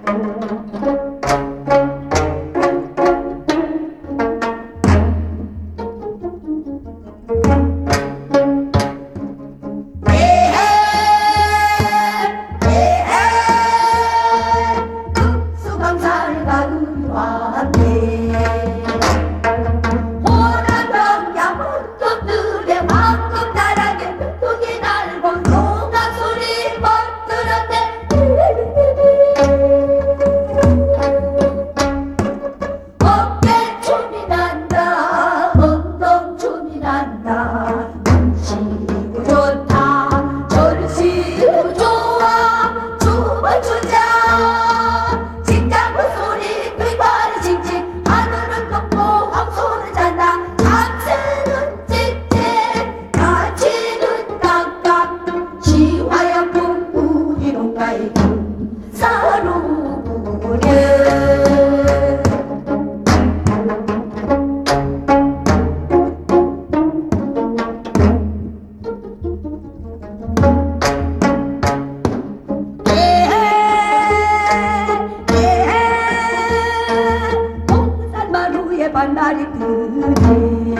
날이 뜨네.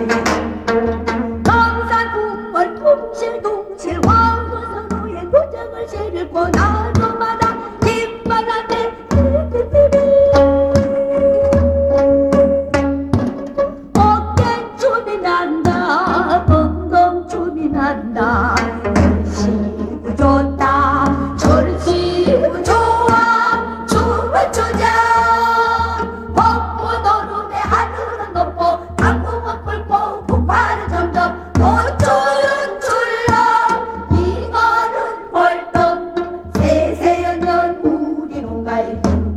강산궁궐 둥실둥실 황후선우의 도장을 실고 나무마다 잎바다에 어깨춤이 난다. 엉덩춤이 난다. 절시구 좋다. 절시구 좋아. 춤을 추자. 당구가 끓고 폭발은 점점 노초는 출렁 이거는 벌떡 새새연년 우리 농가에